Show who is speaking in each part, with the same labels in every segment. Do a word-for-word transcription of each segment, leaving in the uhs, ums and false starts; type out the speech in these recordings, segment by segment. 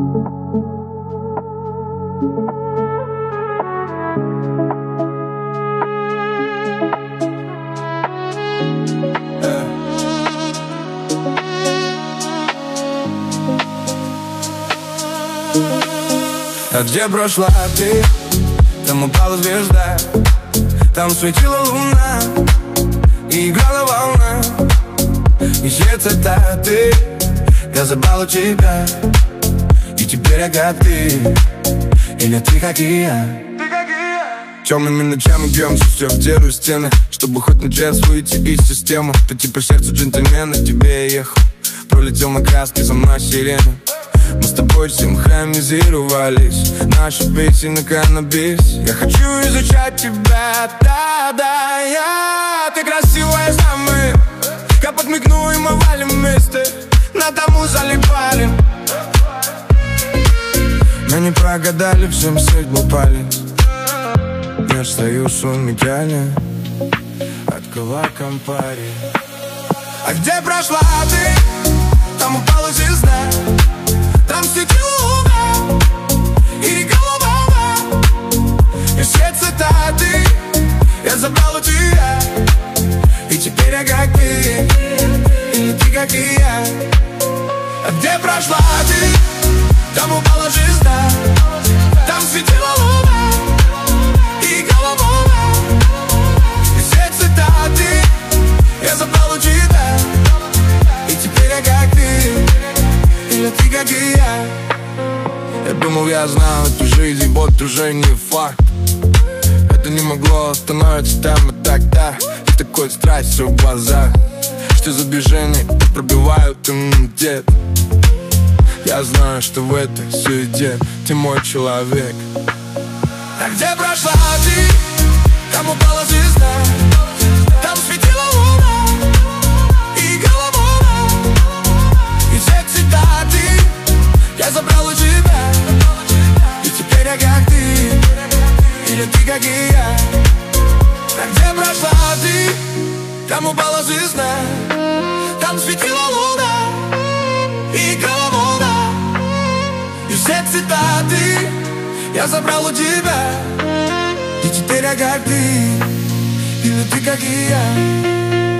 Speaker 1: А где прошла ты? Там упала звезда, там светила луна и играла волна. И все цитаты я забрал у тебя, и теперь я как ты, или ты как и я. Темными ночами бьемся все в дыру и стены, чтобы хоть на час выйти из системы. Ты типа сердце джентльмена, тебе я ехал, пролетел на краске, за мной сирена. Мы с тобой синхронизировались, наши песни на каннабис. Я хочу изучать тебя, да-да, я. Ты красивая, знаю мы, я подмигну и мы валим вместе, на тому залипали. Мы не прогадали, всем сеть был палец. Я стою с уникальной, открыла компари. А где прошла ты? Там упала звезда, там светила луна и голова. И все цитаты я забрал у тебя, и теперь я как ты, или ты как и я. А где прошла ты? Там упала звезда, там светила луна и голова. И все цитаты я забрал у тебя, и теперь я как ты, или ты как и я. Я думал, я знаю эту жизнь, вот уже не факт. Это не могло остановиться там и тогда. И такой страсть в глазах, что за движение пробивают иммунитет. Я знаю, что в этой суете ты мой человек. А где прошла ты? Там упала звезда, там светила луна и голова. И все цитаты я забрал у тебя, и теперь я как ты, или ты как и я. А где прошла ты? Там упала звезда, там светила луна и голова. И все цитаты я забрал у тебя, и теперь я как ты, или ты как и я.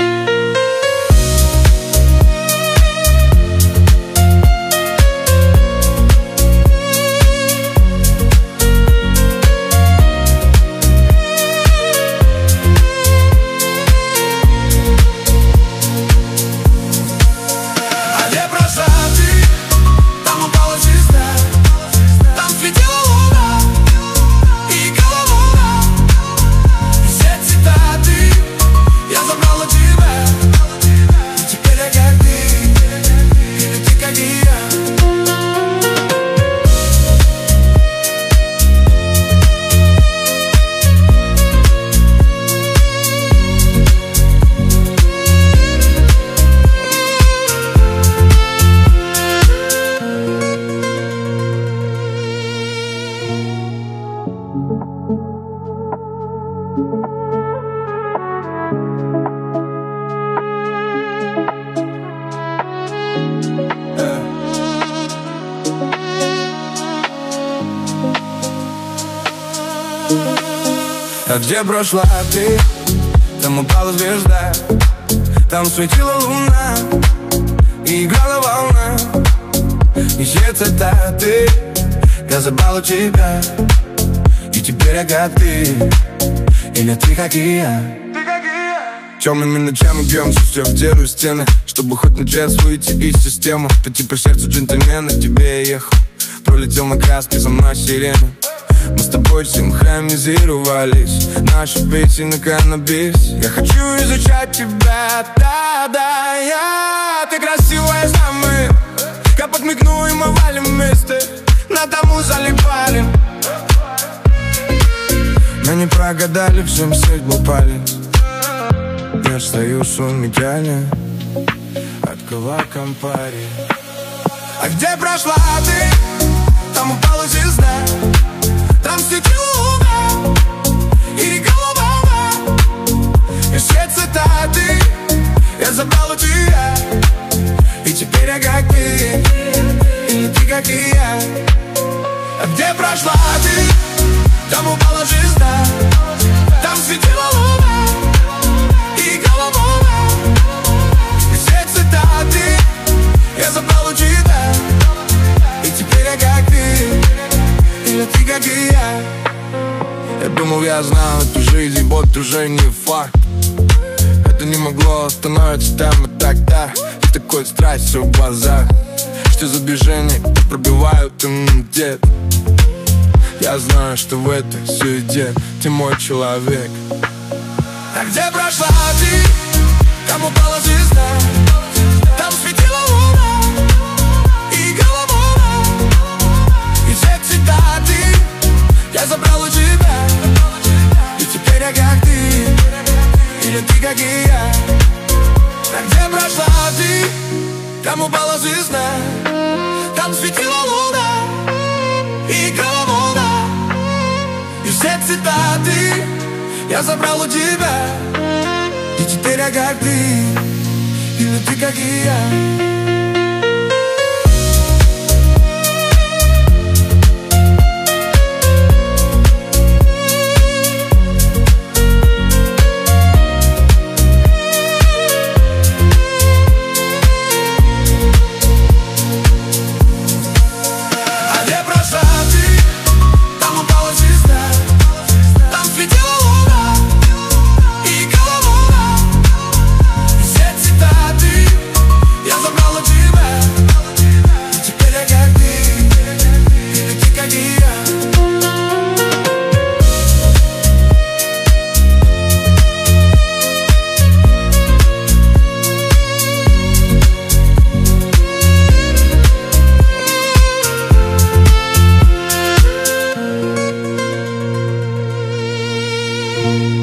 Speaker 1: А где прошла ты? Там упала звезда, там светила луна и играла волна. И все цитаты я забрал у тебя, и теперь я как ты, или ты как и я. Темными ночами бьемся все в дыру и стены, чтобы хоть на час выйти из системы. Ты типа сердце джентльмена, тебе я ехал, пролетел на краске, за мной сирена. Мы с тобой синхронизировались, наши песни на каннабис. Я хочу изучать тебя, да-да, я. Ты красивая, знаю мы, я подмигну и мы валим вместе, на тому залипали. Мы не прогадали, всем сеть был палец. Я стою с уникальной, открыла компари. А где прошла ты? Там упала звезда, там светила луна и голова. И все цитаты я забрал у тебя, и теперь я как ты, или ты, как и я. А где прошла ты, там упала звезда, там светила луна и играла волна. И все цитаты я забрал у тебя. И теперь я как ты, или ты, как и я. Я думал, я знал эту жизнь, вот уже не факт. Это не могло остановиться там и тогда. И такой страсть все в глазах. Что за движения пробивают иммунитет. Я знаю, что в этой суете ты мой человек. А где прошла ты, там упала звезда, там светила луна и играла волна. И все цитаты я забрал у тебя. И теперь я как ты, или ты, как и я. А где прошла ты, там упала звезда, там светила луна и играла волна. И все цитаты я забрал у тебя. И теперь я как ты, или ты, как и я.
Speaker 2: Thank you.